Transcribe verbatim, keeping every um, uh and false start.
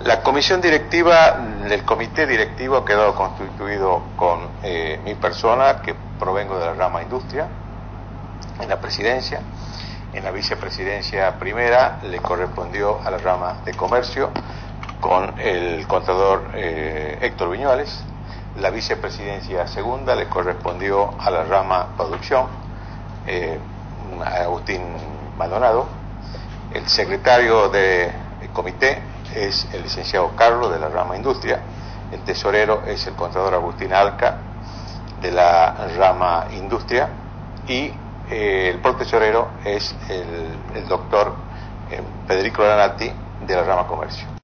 La comisión directiva, el comité directivo ha quedado constituido con eh, mi persona, que provengo de la rama industria, en la presidencia. En la vicepresidencia primera le correspondió a la rama de comercio, con el contador eh, Héctor Viñuales. La vicepresidencia segunda le correspondió a la rama producción, eh, Agustín Maldonado. El secretario del comité es el licenciado Carlos, de la rama industria. El tesorero es el contador Agustín Alca, de la rama industria. Y eh, el protesorero es el, el doctor eh, Federico Lanati, de la rama comercio.